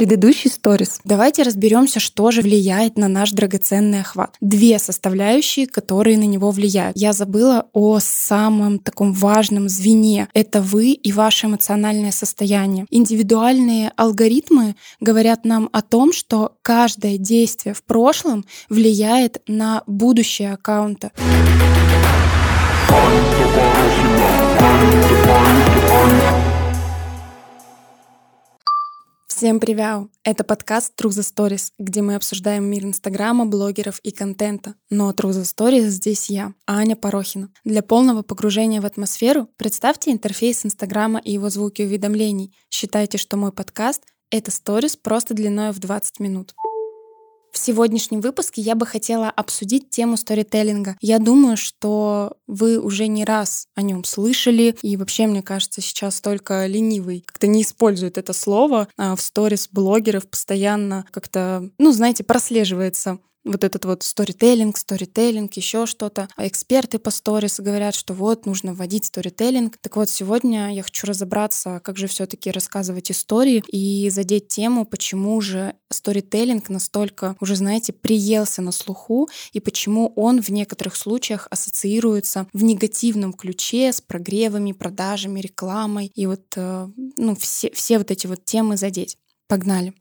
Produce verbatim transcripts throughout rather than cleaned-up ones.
Предыдущий сторис. Давайте разберемся, что же влияет на наш драгоценный охват. Две составляющие, которые на него влияют. Я забыла о самом таком важном звене. Это вы и ваше эмоциональное состояние. Индивидуальные алгоритмы говорят нам о том, что каждое действие в прошлом влияет на будущее аккаунта. Всем привет! Это подкаст True the Stories, где мы обсуждаем мир Инстаграма, блогеров и контента. Но True the Stories здесь я, Аня Порохина. Для полного погружения в атмосферу представьте интерфейс Инстаграма и его звуки уведомлений. Считайте, что мой подкаст — это сторис просто длиной в двадцать минут. В сегодняшнем выпуске я бы хотела обсудить тему сторителлинга. Я думаю, что вы уже не раз о нем слышали, и вообще, мне кажется, сейчас только ленивый как-то не использует это слово. А в сторис блогеров постоянно как-то, ну, знаете, прослеживается вот этот вот сторителлинг, сторителлинг, еще что-то. А эксперты по сторис говорят, что вот нужно вводить сторителлинг. Так вот, сегодня я хочу разобраться, как же все-таки рассказывать истории и задеть тему, почему же сторителлинг настолько уже, знаете, приелся на слуху и почему он в некоторых случаях ассоциируется в негативном ключе с прогревами, продажами, рекламой и вот, ну, все, все вот эти вот темы задеть. Погнали!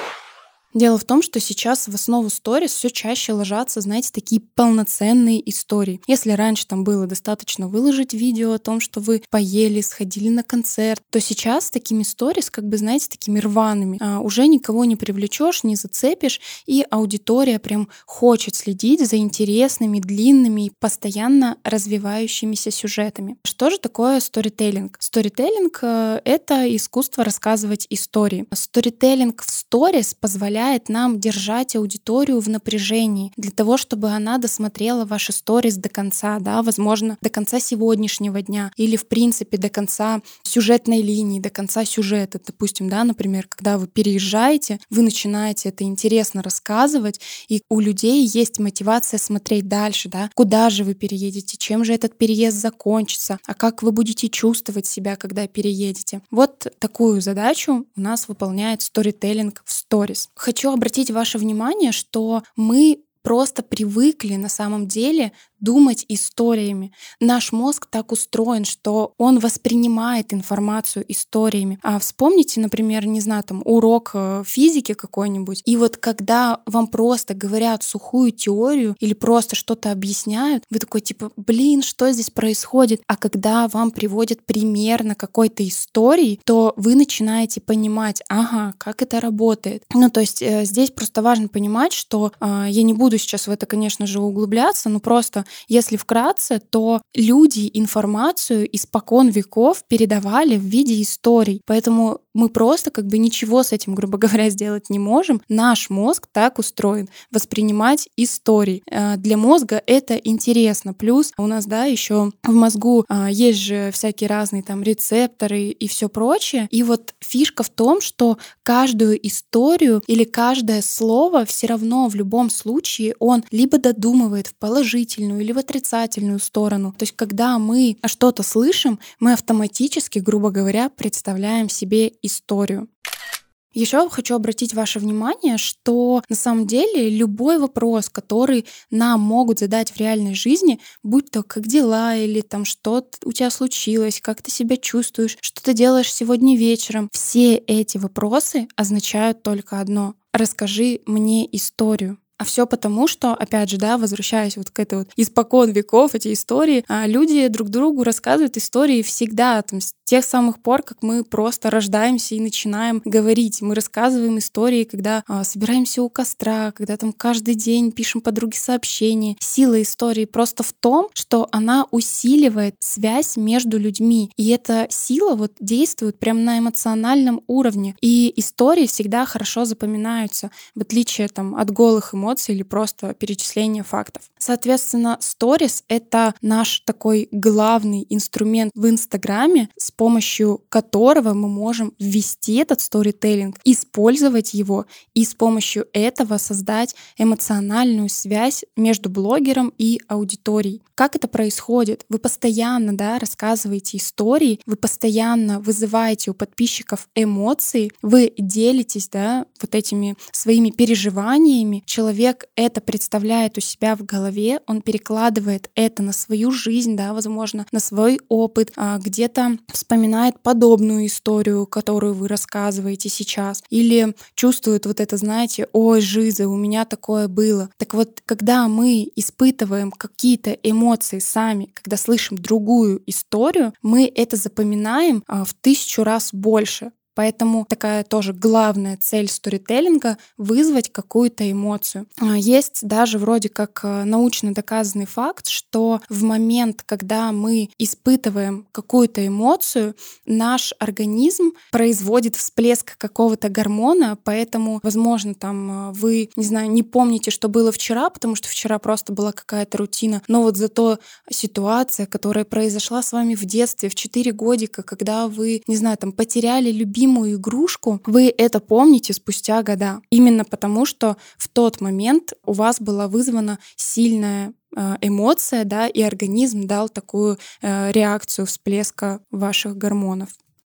Дело в том, что сейчас в основу сторис все чаще ложатся, знаете, такие полноценные истории. Если раньше там было достаточно выложить видео о том, что вы поели, сходили на концерт, то сейчас с такими сторис, как бы, знаете, такими рваными, а, уже никого не привлечешь, не зацепишь, и аудитория прям хочет следить за интересными, длинными и постоянно развивающимися сюжетами. Что же такое сторителлинг? Сторителлинг — это искусство рассказывать истории. Сторителлинг в сторис позволяет нам держать аудиторию в напряжении для того, чтобы она досмотрела ваши сторис до конца, да, возможно, до конца сегодняшнего дня или, в принципе, до конца сюжетной линии, до конца сюжета. Допустим, да, например, когда вы переезжаете, вы начинаете это интересно рассказывать, и у людей есть мотивация смотреть дальше, да, куда же вы переедете, чем же этот переезд закончится, а как вы будете чувствовать себя, когда переедете. Вот такую задачу у нас выполняет сторителлинг в сторис. Хочу обратить ваше внимание, что мы просто привыкли на самом деле думать историями. Наш мозг так устроен, что он воспринимает информацию историями. А вспомните, например, не знаю, там урок физики какой-нибудь, и вот когда вам просто говорят сухую теорию или просто что-то объясняют, вы такой типа, блин, что здесь происходит? А когда вам приводят пример на какой-то истории, то вы начинаете понимать, ага, как это работает. Ну, то есть э, здесь просто важно понимать, что э, я не буду сейчас в это, конечно же, углубляться, но просто если вкратце, то люди информацию испокон веков передавали в виде историй. Поэтому мы просто как бы ничего с этим, грубо говоря, сделать не можем. Наш мозг так устроен — воспринимать истории. Для мозга это интересно. Плюс у нас, да, еще в мозгу есть же всякие разные там рецепторы и все прочее. И вот фишка в том, что каждую историю или каждое слово все равно в любом случае он либо додумывает в положительную или в отрицательную сторону. То есть когда мы что-то слышим, мы автоматически, грубо говоря, представляем себе историю. Еще хочу обратить ваше внимание, что на самом деле любой вопрос, который нам могут задать в реальной жизни, будь то как дела или там что у тебя случилось, как ты себя чувствуешь, что ты делаешь сегодня вечером, все эти вопросы означают только одно: расскажи мне историю. А все потому, что, опять же, да, возвращаясь вот к этой вот испокон веков, эти истории, люди друг другу рассказывают истории всегда, там, с тех самых пор, как мы просто рождаемся и начинаем говорить. Мы рассказываем истории, когда а, собираемся у костра, когда там каждый день пишем подруге сообщения. Сила истории просто в том, что она усиливает связь между людьми. И эта сила вот действует прямо на эмоциональном уровне. И истории всегда хорошо запоминаются, в отличие там от голых эмоций, эмоций или просто перечисление фактов. Соответственно, сторис — это наш такой главный инструмент в Инстаграме, с помощью которого мы можем ввести этот сторителлинг, использовать его и с помощью этого создать эмоциональную связь между блогером и аудиторией. Как это происходит? Вы постоянно, да, рассказываете истории, вы постоянно вызываете у подписчиков эмоции, вы делитесь, да, вот этими своими переживаниями. Человек это представляет у себя в голове, он перекладывает это на свою жизнь, да, возможно, на свой опыт, а где-то вспоминает подобную историю, которую вы рассказываете сейчас, или чувствует вот это, знаете, ой, жиза, у меня такое было. Так вот, когда мы испытываем какие-то эмоции сами, когда слышим другую историю, мы это запоминаем а, в тысячу раз больше. Поэтому такая тоже главная цель сторителлинга — вызвать какую-то эмоцию. Есть даже вроде как научно доказанный факт, что в момент, когда мы испытываем какую-то эмоцию, наш организм производит всплеск какого-то гормона, поэтому, возможно, там вы, не знаю, не помните, что было вчера, потому что вчера просто была какая-то рутина, но вот зато ситуация, которая произошла с вами в детстве, в четыре годика, когда вы, не знаю, там потеряли любимую любимую игрушку, вы это помните спустя года. Именно потому, что в тот момент у вас была вызвана сильная эмоция, да, и организм дал такую реакцию всплеска ваших гормонов.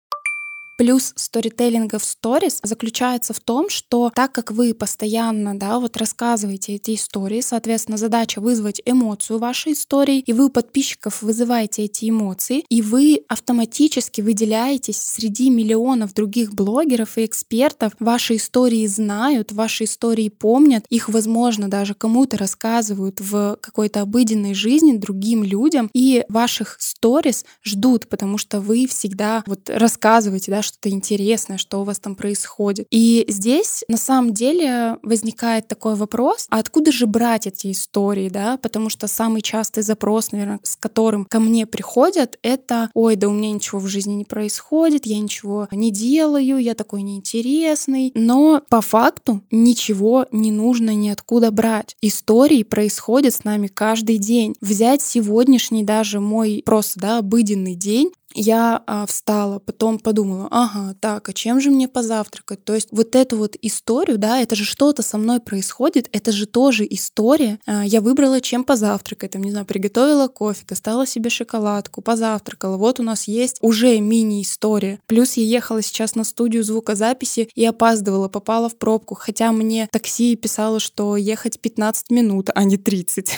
Плюс сторителлинга в сторис заключается в том, что так как вы постоянно, да, вот рассказываете эти истории, соответственно, задача вызвать эмоцию вашей истории, и вы у подписчиков вызываете эти эмоции, и вы автоматически выделяетесь среди миллионов других блогеров и экспертов. Ваши истории знают, ваши истории помнят, их, возможно, даже кому-то рассказывают в какой-то обыденной жизни другим людям, и ваших сторис ждут, потому что вы всегда вот рассказываете, да, что-то интересное, что у вас там происходит. И здесь на самом деле возникает такой вопрос, а откуда же брать эти истории, да? Потому что самый частый запрос, наверное, с которым ко мне приходят, это: ой, да у меня ничего в жизни не происходит, я ничего не делаю, я такой неинтересный. Но по факту ничего не нужно ниоткуда брать. Истории происходят с нами каждый день. Взять сегодняшний даже мой просто, да, обыденный день. Я а, встала, потом подумала, ага, так, а чем же мне позавтракать? То есть вот эту вот историю, да, это же что-то со мной происходит, это же тоже история. А, я выбрала, чем позавтракать, там, не знаю, приготовила кофе, достала себе шоколадку, позавтракала. Вот у нас есть уже мини-история. Плюс я ехала сейчас на студию звукозаписи и опаздывала, попала в пробку, хотя мне такси писало, что ехать пятнадцать минут, а не тридцать.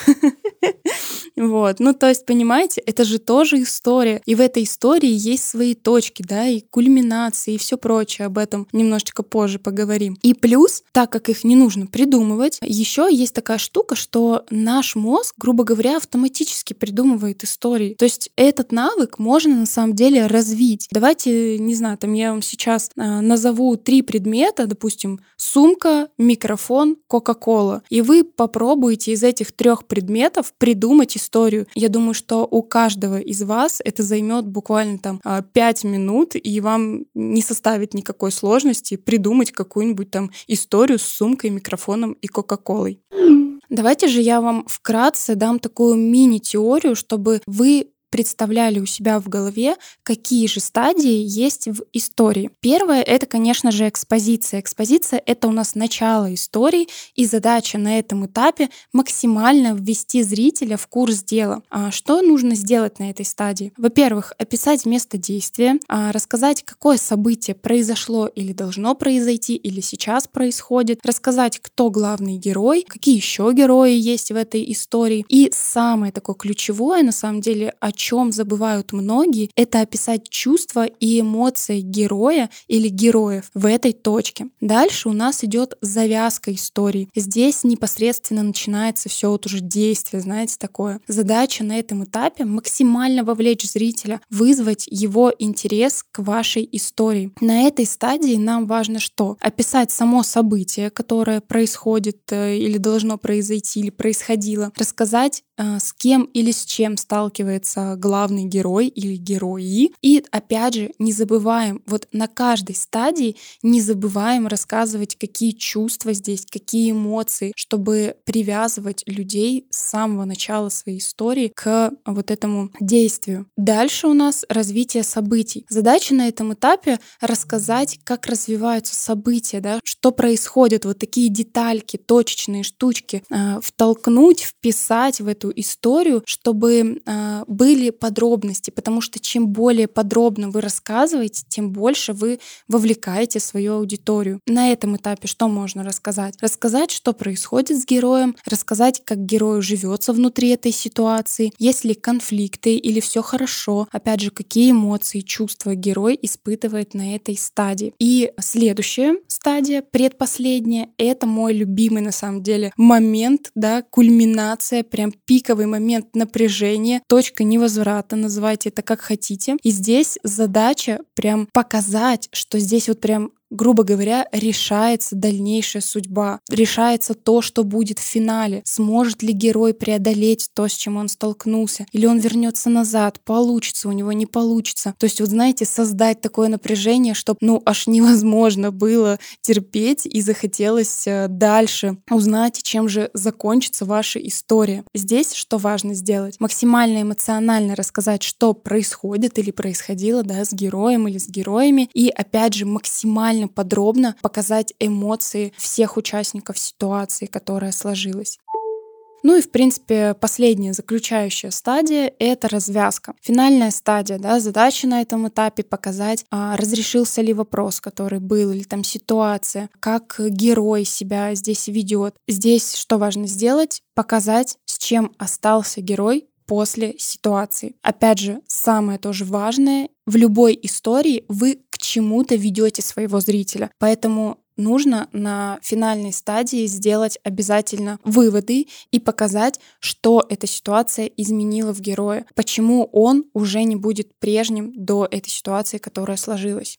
Вот, ну то есть, понимаете, это же тоже история, и в этой истории есть свои точки, да, и кульминации, и все прочее, об этом немножечко позже поговорим. И плюс, так как их не нужно придумывать, еще есть такая штука, что наш мозг, грубо говоря, автоматически придумывает истории. То есть этот навык можно на самом деле развить. Давайте, не знаю, там я вам сейчас э, назову три предмета, допустим, сумка, микрофон, Кока-кола, и вы попробуете из этих трех предметов придумать историю. Я думаю, что у каждого из вас это займет буквально там пять минут, и вам не составит никакой сложности придумать какую-нибудь там историю с сумкой, микрофоном и Кока-колой. Давайте же я вам вкратце дам такую мини-теорию, чтобы вы представляли у себя в голове, какие же стадии есть в истории. Первое — это, конечно же, экспозиция. Экспозиция — это у нас начало истории, и задача на этом этапе максимально ввести зрителя в курс дела. А что нужно сделать на этой стадии? Во-первых, описать место действия, рассказать, какое событие произошло или должно произойти, или сейчас происходит, рассказать, кто главный герой, какие еще герои есть в этой истории. И самое такое ключевое, на самом деле, о чем забывают многие, это описать чувства и эмоции героя или героев в этой точке. Дальше у нас идет завязка истории. Здесь непосредственно начинается все вот уже действие, знаете, такое. Задача на этом этапе — максимально вовлечь зрителя, вызвать его интерес к вашей истории. На этой стадии нам важно что? Описать само событие, которое происходит или должно произойти, или происходило. Рассказать, с кем или с чем сталкивается э, главный герой или герои. И опять же, не забываем, вот на каждой стадии не забываем рассказывать, какие чувства здесь, какие эмоции, чтобы привязывать людей с самого начала своей истории к вот этому действию. Дальше у нас развитие событий. Задача на этом этапе рассказать, как развиваются события, да, что происходит, вот такие детальки, точечные штучки, э, втолкнуть, вписать в эту историю, чтобы э, были подробности, потому что чем более подробно вы рассказываете, тем больше вы вовлекаете свою аудиторию. На этом этапе что можно рассказать? Рассказать, что происходит с героем, рассказать, как герою живется внутри этой ситуации, есть ли конфликты или все хорошо, опять же, какие эмоции, чувства герой испытывает на этой стадии. И следующая стадия, предпоследняя, это мой любимый на самом деле момент, да, кульминация, прям пиковый момент напряжения, точка невозврата, называйте это как хотите. И здесь задача прям показать, что здесь вот прям, грубо говоря, решается дальнейшая судьба, решается то, что будет в финале. Сможет ли герой преодолеть то, с чем он столкнулся? Или он вернется назад? Получится у него, не получится? То есть, вот знаете, создать такое напряжение, чтобы, ну, аж невозможно было терпеть и захотелось дальше узнать, чем же закончится ваша история. Здесь что важно сделать? Максимально эмоционально рассказать, что происходит или происходило, да, с героем или с героями. И, опять же, максимально подробно показать эмоции всех участников ситуации, которая сложилась. Ну и, в принципе, последняя заключающая стадия — это развязка. Финальная стадия, да, задача на этом этапе — показать, а, разрешился ли вопрос, который был, или там ситуация, как герой себя здесь ведет. Здесь что важно сделать? Показать, с чем остался герой после ситуации. Опять же, самое тоже важное, в любой истории вы к чему-то ведете своего зрителя. Поэтому нужно на финальной стадии сделать обязательно выводы и показать, что эта ситуация изменила в герое, почему он уже не будет прежним до этой ситуации, которая сложилась.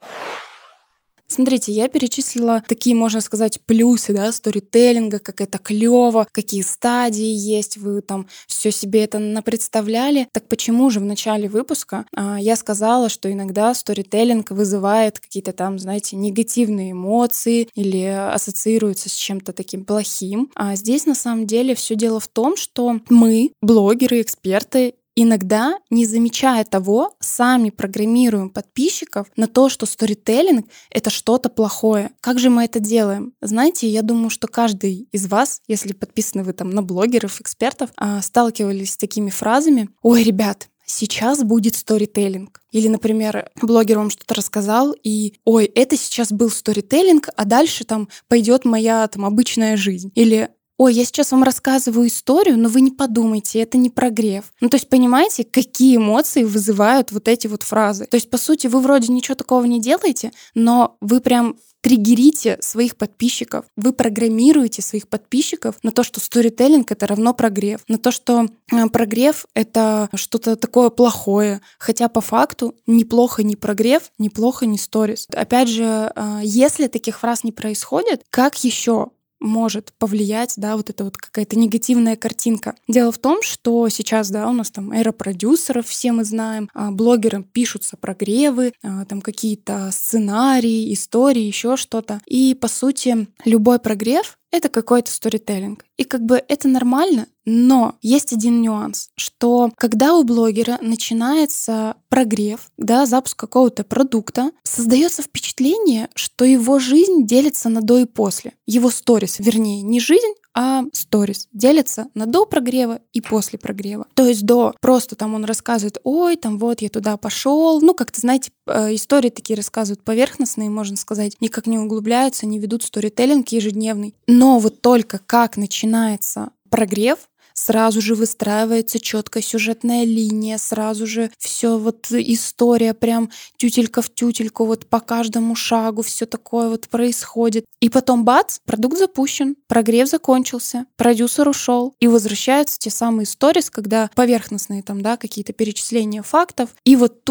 Смотрите, я перечислила такие, можно сказать, плюсы, да, сторителлинга, как это клево, какие стадии есть, вы там все себе это напредставляли. Так почему же в начале выпуска а, я сказала, что иногда сторителлинг вызывает какие-то там, знаете, негативные эмоции или ассоциируется с чем-то таким плохим? А здесь на самом деле все дело в том, что мы, блогеры, эксперты, иногда, не замечая того, сами программируем подписчиков на то, что сторителлинг — это что-то плохое. Как же мы это делаем? Знаете, я думаю, что каждый из вас, если подписаны вы там на блогеров, экспертов, сталкивались с такими фразами: «Ой, ребят, сейчас будет сторителлинг». Или, например, блогер вам что-то рассказал, и «Ой, это сейчас был сторителлинг, а дальше там пойдет моя там обычная жизнь». Или «Ой, я сейчас вам рассказываю историю, но вы не подумайте, это не прогрев». Ну, то есть, понимаете, какие эмоции вызывают вот эти вот фразы? То есть, по сути, вы вроде ничего такого не делаете, но вы прям триггерите своих подписчиков, вы программируете своих подписчиков на то, что сторителлинг — это равно прогрев, на то, что прогрев — это что-то такое плохое, хотя по факту неплохо не прогрев, неплохо не сторис. Опять же, если таких фраз не происходит, как еще может повлиять, да, вот эта вот какая-то негативная картинка? Дело в том, что сейчас, да, у нас там эра продюсеров, все мы знаем, блогерам пишутся прогревы, там какие-то сценарии, истории, еще что-то. И, по сути, любой прогрев — это какой-то сторителлинг. И как бы это нормально, но есть один нюанс, что когда у блогера начинается прогрев, да, запуск какого-то продукта, создается впечатление, что его жизнь делится на до и после. Его сторис, вернее, не жизнь, а сторис делятся на до прогрева и после прогрева. То есть до просто там он рассказывает: ой, там вот я туда пошел. Ну, как-то, знаете, истории такие рассказывают поверхностные, можно сказать, никак не углубляются, не ведут сторителлинг ежедневный. Но вот только как начинается прогрев, сразу же выстраивается четкая сюжетная линия, сразу же все вот история прям тютелька в тютельку, вот по каждому шагу все такое вот происходит. И потом бац, продукт запущен, прогрев закончился, продюсер ушел, и возвращаются те самые сторис, когда поверхностные там, да, какие-то перечисления фактов. И вот тут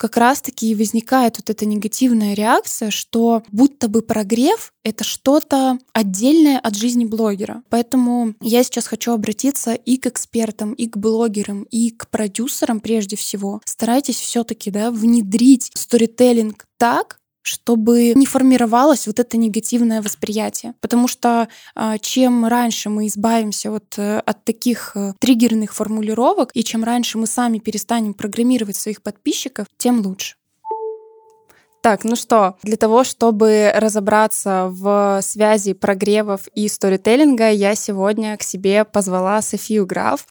как раз-таки возникает вот эта негативная реакция, что будто бы прогрев — это что-то отдельное от жизни блогера. Поэтому я сейчас хочу обратиться и к экспертам, и к блогерам, и к продюсерам прежде всего. Старайтесь все-таки, да, внедрить сторителлинг так, чтобы не формировалось вот это негативное восприятие. Потому что э, чем раньше мы избавимся вот, э, от таких э, триггерных формулировок, и чем раньше мы сами перестанем программировать своих подписчиков, тем лучше. Так, ну что, для того, чтобы разобраться в связи прогревов и сторителлинга, я сегодня к себе позвала Софию Граф.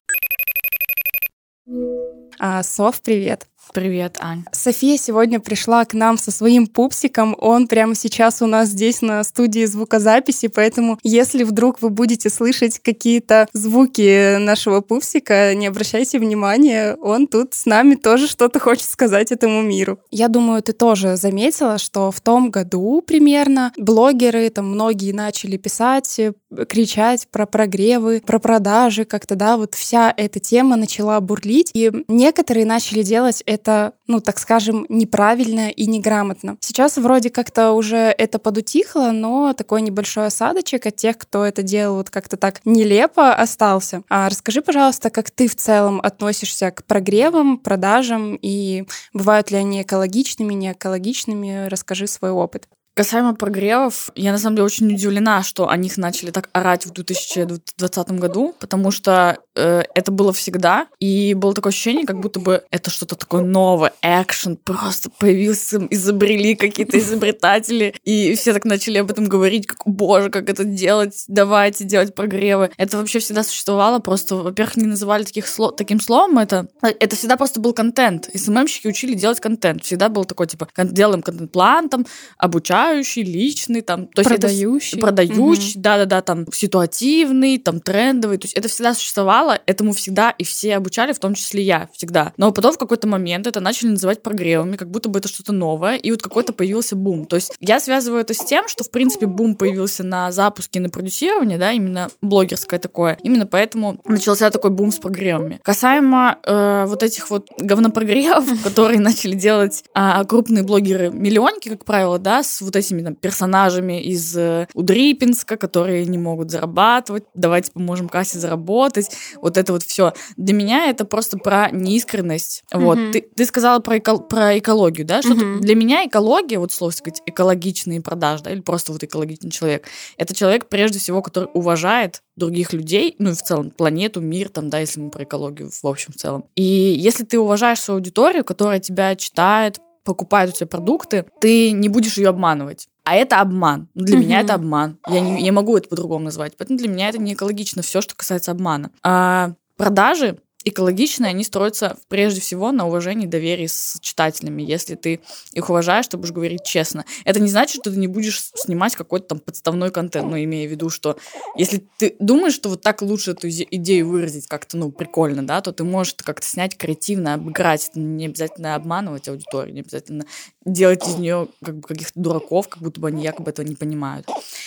А, Соф, привет. Привет, Ань. София сегодня пришла к нам со своим пупсиком. Он прямо сейчас у нас здесь на студии звукозаписи, поэтому если вдруг вы будете слышать какие-то звуки нашего пупсика, не обращайте внимания, он тут с нами тоже что-то хочет сказать этому миру. Я думаю, ты тоже заметила, что в том году примерно блогеры, там многие начали писать, кричать про прогревы, про продажи, как-то, да, вот вся эта тема начала бурлить, и некоторые начали делать это это, ну, так скажем, неправильно и неграмотно. Сейчас вроде как-то уже это подутихло, но такой небольшой осадочек от тех, кто это делал вот как-то так нелепо, остался. А расскажи, пожалуйста, как ты в целом относишься к прогревам, продажам, и бывают ли они экологичными, не экологичными? Расскажи свой опыт. Касаемо прогревов, я на самом деле очень удивлена, что о них начали так орать в две тысячи двадцатом году, потому что э, это было всегда, и было такое ощущение, как будто бы это что-то такое новое, экшен, просто появился, изобрели какие-то изобретатели, и все так начали об этом говорить, как, боже, как это делать, давайте делать прогревы. Это вообще всегда существовало, просто, во-первых, не называли таких слов, таким словом, это, это всегда просто был контент, эс эм эм-щики учили делать контент, всегда был такой, типа, делаем контент-план, там, обучаем, личный, там, то есть продающий, это, продающий, угу. да-да-да, там, ситуативный, там, трендовый, то есть это всегда существовало, этому всегда и все обучали, в том числе я, всегда. Но потом в какой-то момент это начали называть прогревами, как будто бы это что-то новое, и вот какой-то появился бум. То есть я связываю это с тем, что, в принципе, бум появился на запуске и на продюсировании, да, именно блогерское такое, именно поэтому начался такой бум с прогревами. Касаемо э, вот этих вот говнопрогревов, которые начали делать э, крупные блогеры-миллионники, как правило, да, с вот этими там персонажами из э, Удрипинска, которые не могут зарабатывать, давайте поможем Кассе заработать, вот это вот все. Для меня это просто про неискренность. Mm-hmm. Вот. Ты, ты сказала про, эко, про экологию, да? Что mm-hmm. Для меня экология, вот слово сказать, экологичные продажи, да, или просто вот экологичный человек, это человек, прежде всего, который уважает других людей, ну и в целом планету, мир, там, да, если мы про экологию в общем в целом. И если ты уважаешь свою аудиторию, которая тебя читает, покупает у тебя продукты, ты не будешь ее обманывать. А это обман. Для mm-hmm. меня это обман. Я не я могу это по-другому назвать. Поэтому для меня это не экологично, все, что касается обмана. А продажи экологичные, они строятся прежде всего на уважении и доверии с читателями. Если ты их уважаешь, ты будешь говорить честно. Это не значит, что ты не будешь снимать какой-то там подставной контент, но имея в виду, что если ты думаешь, что вот так лучше эту идею выразить как-то, ну, прикольно, да, то ты можешь как-то снять креативно, обыграть. Это не обязательно обманывать аудиторию, не обязательно делать из нее как бы каких-то дураков, как будто бы они якобы этого не понимают.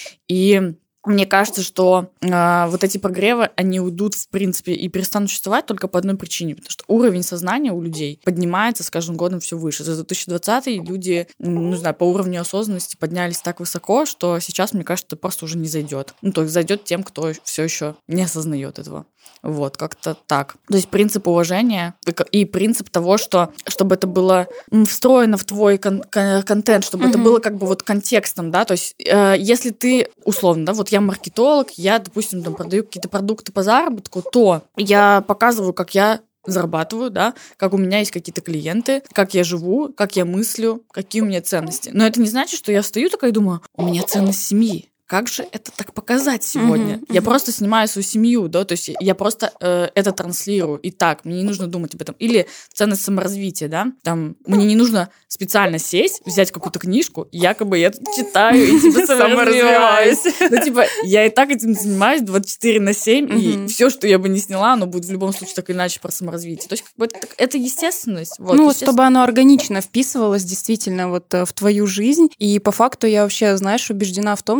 И мне кажется, что э, вот эти прогревы, они уйдут, в принципе, и перестанут существовать только по одной причине, потому что уровень сознания у людей поднимается с каждым годом все выше. За две тысячи двадцатый люди, ну, не знаю, по уровню осознанности поднялись так высоко, что сейчас, мне кажется, это просто уже не зайдет. Ну, то есть зайдет тем, кто все еще не осознает этого. Вот, как-то так. То есть принцип уважения и принцип того, что чтобы это было встроено в твой кон- контент, чтобы mm-hmm. это было как бы вот контекстом, да, то есть э, если ты, условно, да, вот я маркетолог, я, допустим, там продаю какие-то продукты по заработку, то я показываю, как я зарабатываю, да, как у меня есть какие-то клиенты, как я живу, как я мыслю, какие у меня ценности. Но это не значит, что я встаю такая и думаю, у меня ценность семьи. Как же это так показать сегодня? Uh-huh, uh-huh. Я просто снимаю свою семью, да, то есть я просто э, это транслирую. И так, мне не нужно думать об этом. Или ценность саморазвития, да, там, мне не нужно специально сесть, взять какую-то книжку, якобы я читаю и типа саморазвиваюсь. Ну, типа, я и так этим занимаюсь двадцать четыре на семь, и все, что я бы не сняла, оно будет в любом случае так или иначе про саморазвитие. То есть, как бы, это естественность. Ну, чтобы оно органично вписывалось действительно вот в твою жизнь. И по факту я вообще, знаешь, убеждена в том, что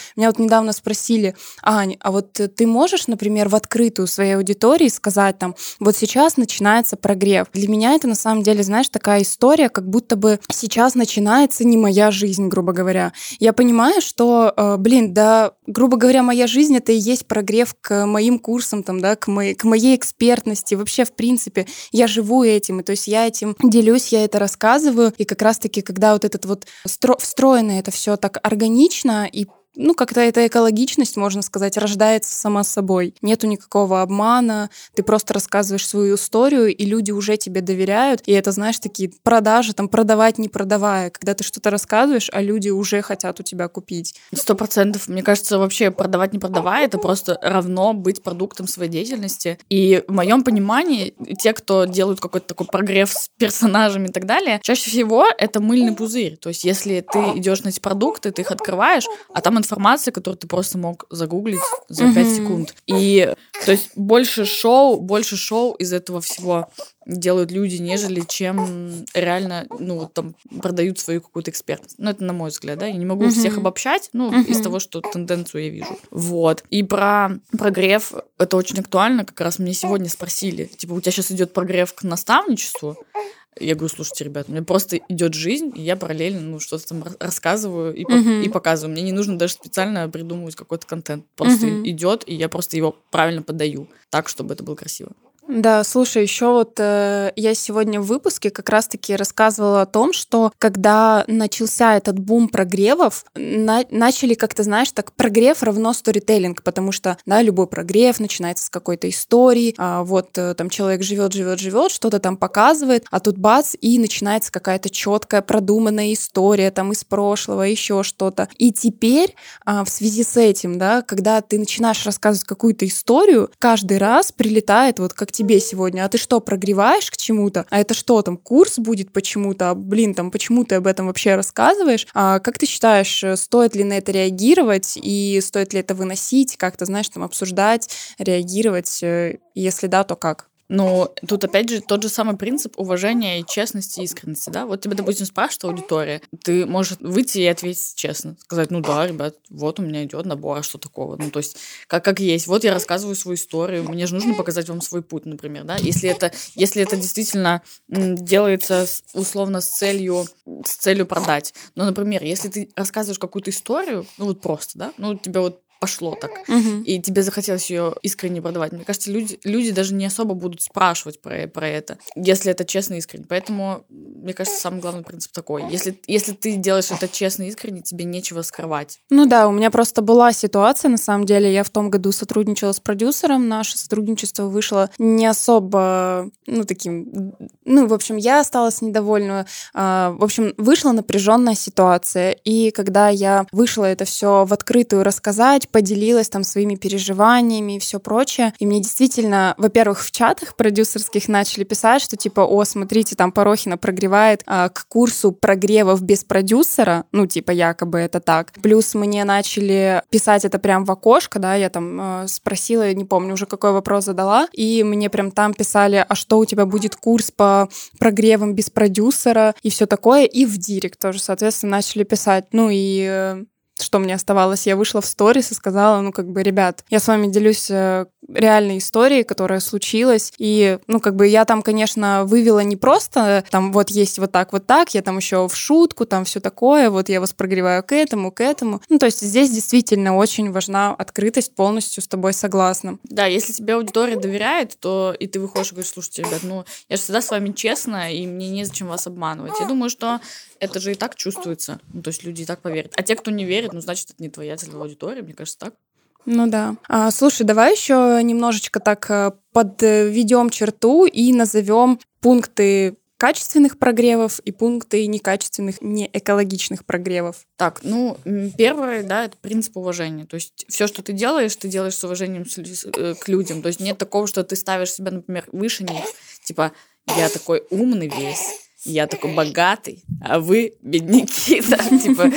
Меня вот недавно спросили: Ань, а вот ты можешь, например, в открытую своей аудитории сказать там, вот сейчас начинается прогрев. Для меня это на самом деле, знаешь, такая история, как будто бы сейчас начинается не моя жизнь, грубо говоря. Я понимаю, что, э, блин, да, грубо говоря, моя жизнь — это и есть прогрев к моим курсам, там, да, к моей, к моей экспертности. Вообще, в принципе, я живу этим, и то есть я этим делюсь, я это рассказываю, и как раз-таки, когда вот этот вот стро- встроено это все так органично и ну, как-то эта экологичность, можно сказать, рождается сама собой. Нету никакого обмана, ты просто рассказываешь свою историю, и люди уже тебе доверяют. И это, знаешь, такие продажи, там, продавать не продавая, когда ты что-то рассказываешь, а люди уже хотят у тебя купить. Сто процентов. Мне кажется, вообще продавать не продавая, это просто равно быть продуктом своей деятельности. И в моем понимании, те, кто делают какой-то такой прогрев с персонажами и так далее, чаще всего это мыльный пузырь. То есть если ты идешь на эти продукты, ты их открываешь, а там информация, которую ты просто мог загуглить за пять mm-hmm. секунд. И то есть больше шоу, больше шоу из этого всего делают люди, нежели чем реально, ну, там, продают свою какую-то экспертность. Ну, это на мой взгляд, да, я не могу mm-hmm. всех обобщать, ну, mm-hmm. из того, что тенденцию я вижу. Вот. И про прогрев это очень актуально, как раз мне сегодня спросили, типа, у тебя сейчас идет прогрев к наставничеству? Я говорю, слушайте, ребята, у меня просто идет жизнь, и я параллельно, ну, что-то там рассказываю и, uh-huh. и показываю. Мне не нужно даже специально придумывать какой-то контент. Просто uh-huh. идет, и я просто его правильно подаю так, чтобы это было красиво. Да, слушай, еще вот э, я сегодня в выпуске как раз-таки рассказывала о том, что когда начался этот бум прогревов, на- начали как-то, знаешь, так, прогрев равно сторителлинг, потому что, да, любой прогрев начинается с какой-то истории, а вот э, там человек живет, живет, живет, что-то там показывает, а тут бац, и начинается какая-то четкая, продуманная история там из прошлого, еще что-то. И теперь а, в связи с этим, да, когда ты начинаешь рассказывать какую-то историю, каждый раз прилетает вот как тебе сегодня, а ты что, прогреваешь к чему-то? А это что, там, курс будет почему-то? А, блин, там, почему ты об этом вообще рассказываешь? А как ты считаешь, стоит ли на это реагировать и стоит ли это выносить, как-то, знаешь, там, обсуждать, реагировать? Если да, то как? Но тут, опять же, тот же самый принцип уважения и честности, и искренности, да? Вот тебя, допустим, спрашивает аудитория, ты можешь выйти и ответить честно, сказать, ну да, ребят, вот у меня идет набор, а что такого? Ну, то есть, как, как есть. Вот я рассказываю свою историю, мне же нужно показать вам свой путь, например, да? Если это, если это действительно делается условно с целью, с целью продать. Но, например, если ты рассказываешь какую-то историю, ну вот просто, да? Ну, тебя вот пошло так, uh-huh. и тебе захотелось ее искренне продавать. Мне кажется, люди, люди даже не особо будут спрашивать про, про это, если это честно и искренне. Поэтому, мне кажется, самый главный принцип такой. Если, если ты делаешь это честно и искренне, тебе нечего скрывать. Ну да, у меня просто была ситуация, на самом деле, я в том году сотрудничала с продюсером, наше сотрудничество вышло не особо, ну, таким, ну, в общем, я осталась недовольна. В общем, вышла напряженная ситуация, и когда я вышла это все в открытую рассказать, поделилась там своими переживаниями и все прочее. И мне действительно, во-первых, в чатах продюсерских начали писать, что типа, о, смотрите, там Порохина прогревает а, к курсу прогревов без продюсера, ну, типа, якобы это так. Плюс мне начали писать это прям в окошко, да, я там э, спросила, не помню уже, какой вопрос задала, и мне прям там писали, а что у тебя будет курс по прогревам без продюсера и все такое, и в директ тоже, соответственно, начали писать. Ну и... Э, что мне оставалось? Я вышла в сторис и сказала, ну, как бы, ребят, я с вами делюсь реальной историей, которая случилась, и, ну, как бы, я там, конечно, вывела не просто, там, вот есть вот так, вот так, я там еще в шутку, там, все такое, вот я вас прогреваю к этому, к этому. Ну, то есть здесь действительно очень важна открытость, полностью с тобой согласна. Да, если тебе аудитория доверяет, то и ты выходишь и говоришь, слушайте, ребят, ну, я же всегда с вами честна, и мне незачем вас обманывать. Я думаю, что это же и так чувствуется, ну, то есть люди и так поверят. А те, кто не верит, ну, значит, это не твоя целевая аудитория, мне кажется, так. Ну да. А, слушай, давай еще немножечко так подведем черту и назовем пункты качественных прогревов и пункты некачественных, неэкологичных прогревов. Так, ну, первое, да, это принцип уважения. То есть все, что ты делаешь, ты делаешь с уважением к людям. То есть нет такого, что ты ставишь себя, например, выше них. Типа, я такой умный весь, я такой богатый, а вы бедняки, да, типа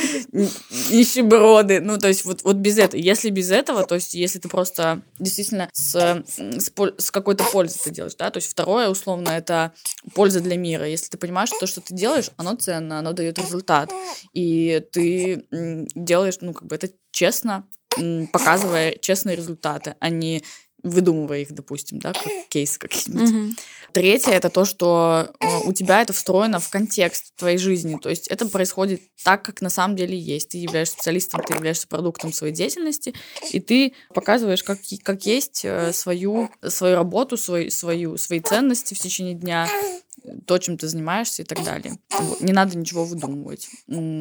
нищеброды. Ну, то есть вот, вот без этого. Если без этого, то есть если ты просто действительно с, с, с какой-то пользой ты делаешь, да, то есть второе, условно, это польза для мира. Если ты понимаешь, что то, что ты делаешь, оно ценно, оно дает результат, и ты делаешь, ну, как бы это честно, показывая честные результаты, а не выдумывая их, допустим, да, как кейсы какие-нибудь. Mm-hmm. Третье — это то, что у тебя это встроено в контекст твоей жизни. То есть это происходит так, как на самом деле есть. Ты являешься специалистом, ты являешься продуктом своей деятельности, и ты показываешь, как, как есть свою, свою работу, свою, свою, свои ценности в течение дня, то, чем ты занимаешься и так далее. Не надо ничего выдумывать.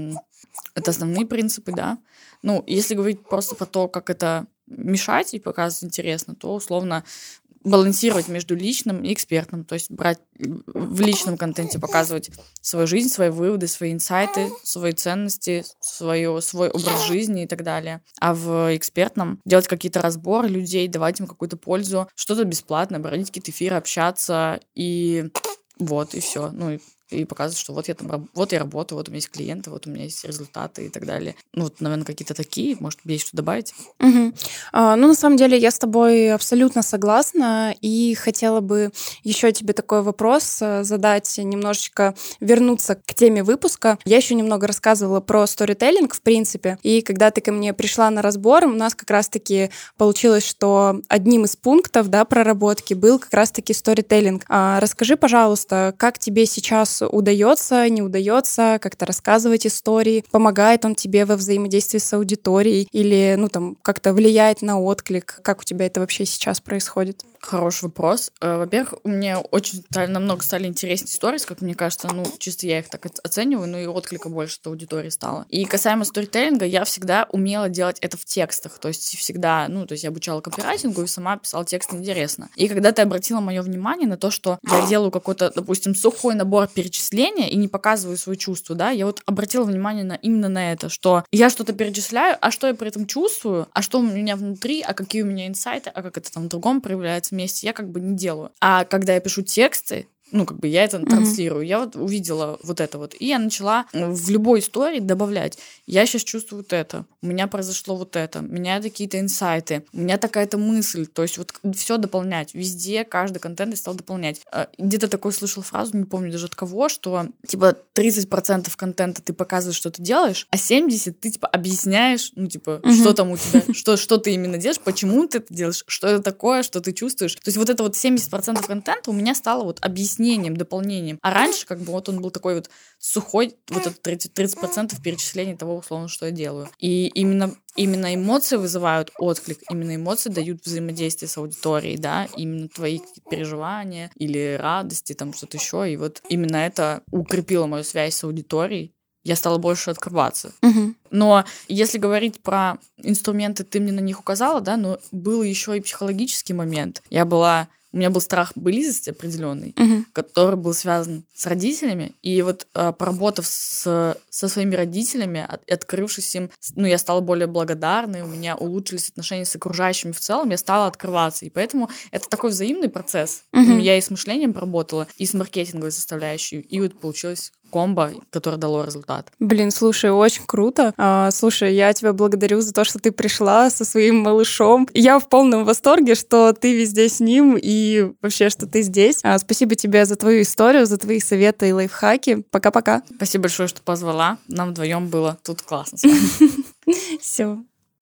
Это основные принципы, да. Ну, если говорить просто про то, как это мешать и показывать интересно, то условно балансировать между личным и экспертным, то есть брать в личном контенте, показывать свою жизнь, свои выводы, свои инсайты, свои ценности, свое, свой образ жизни и так далее. А в экспертном делать какие-то разборы людей, давать им какую-то пользу, что-то бесплатно, проводить какие-то эфиры, общаться и вот, и все. Ну, и и показывать, что вот я там, вот я работаю, вот у меня есть клиенты, вот у меня есть результаты и так далее. Ну, вот, наверное, какие-то такие. Может, есть что добавить? Угу. А, ну, на самом деле, я с тобой абсолютно согласна, и хотела бы еще тебе такой вопрос задать, немножечко вернуться к теме выпуска. Я еще немного рассказывала про сторителлинг, в принципе, и когда ты ко мне пришла на разбор, у нас как раз-таки получилось, что одним из пунктов, да, проработки был как раз-таки сторителлинг. А, расскажи, пожалуйста, как тебе сейчас удается, не удается как-то рассказывать истории, помогает он тебе во взаимодействии с аудиторией или, ну, там, как-то влияет на отклик? Как у тебя это вообще сейчас происходит? Хороший вопрос. Во-первых, мне очень намного стали интереснее истории, как мне кажется, ну, чисто я их так оцениваю, ну и отклика больше от аудитории стало. И касаемо сторителлинга, я всегда умела делать это в текстах, то есть всегда, ну, то есть я обучала копирайтингу и сама писала текст интересно. И когда ты обратила мое внимание на то, что я делаю какой-то, допустим, сухой набор перечисления и не показываю свои чувства, да, я вот обратила внимание на, именно на это, что я что-то перечисляю, а что я при этом чувствую, а что у меня внутри, а какие у меня инсайты, а как это там в другом проявляется вместе, я как бы не делаю. А когда я пишу тексты, ну, как бы я это транслирую. Mm-hmm. Я вот увидела вот это вот. И я начала в любой истории добавлять. Я сейчас чувствую вот это. У меня произошло вот это. У меня какие-то инсайты. У меня такая-то мысль. То есть вот все дополнять. Везде каждый контент я стал дополнять. Где-то такой слышала фразу, не помню даже от кого, что типа тридцать процентов контента ты показываешь, что ты делаешь, а семьдесят процентов ты типа объясняешь, ну, типа, mm-hmm. что там у тебя, что, что ты именно делаешь, почему ты это делаешь, что это такое, что ты чувствуешь. То есть вот это вот семьдесят процентов контента у меня стало вот объяснением, дополнением. А раньше как бы вот он был такой вот сухой, вот это тридцать процентов перечислений того, условно, что я делаю. И именно, именно эмоции вызывают отклик, именно эмоции дают взаимодействие с аудиторией, да, именно твои переживания или радости, там что-то еще. И вот именно это укрепило мою связь с аудиторией. Я стала больше открываться. Uh-huh. Но если говорить про инструменты, ты мне на них указала, да, но был еще и психологический момент. Я была... У меня был страх близости определенный, uh-huh. который был связан с родителями. И вот а, поработав с, со своими родителями, от, открывшись им, ну, я стала более благодарной, у меня улучшились отношения с окружающими в целом, я стала открываться. И поэтому это такой взаимный процесс. Uh-huh. Я и с мышлением поработала, и с маркетинговой составляющей. И вот получилось комбо, которое дало результат. Блин, слушай, очень круто. А, слушай, я тебя благодарю за то, что ты пришла со своим малышом. Я в полном восторге, что ты везде с ним и вообще, что ты здесь. А, спасибо тебе за твою историю, за твои советы и лайфхаки. Пока-пока. Спасибо большое, что позвала. Нам вдвоем было тут классно с вами. Все.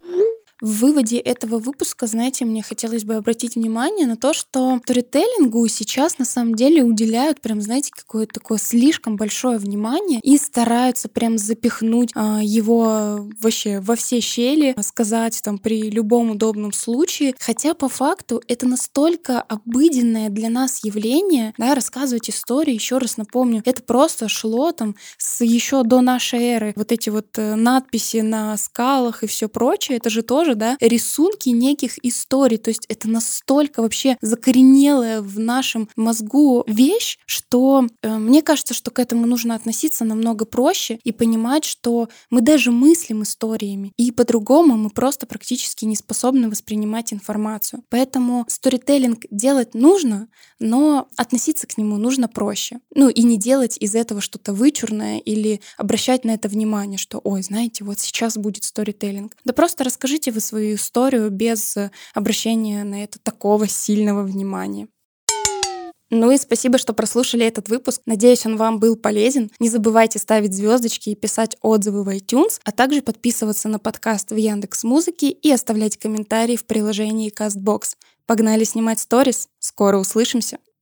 В выводе этого выпуска, знаете, мне хотелось бы обратить внимание на то, что сторителлингу сейчас на самом деле уделяют прям, знаете, какое-то такое слишком большое внимание и стараются прям запихнуть а, его вообще во все щели, сказать там при любом удобном случае. Хотя по факту это настолько обыденное для нас явление, да, рассказывать истории, еще раз напомню, это просто шло там с еще до нашей эры. Вот эти вот надписи на скалах и все прочее, это же тоже, да, рисунки неких историй. То есть это настолько вообще закоренелая в нашем мозгу вещь, что э, мне кажется, что к этому нужно относиться намного проще и понимать, что мы даже мыслим историями, и по-другому мы просто практически не способны воспринимать информацию. Поэтому сторителлинг делать нужно, но относиться к нему нужно проще. Ну и не делать из этого что-то вычурное или обращать на это внимание, что, ой, знаете, вот сейчас будет сторителлинг. Да просто расскажите вы свою историю без обращения на это такого сильного внимания. Ну и спасибо, что прослушали этот выпуск. Надеюсь, он вам был полезен. Не забывайте ставить звездочки и писать отзывы в iTunes, а также подписываться на подкаст в Яндекс.Музыке и оставлять комментарии в приложении CastBox. Погнали снимать сторис. Скоро услышимся.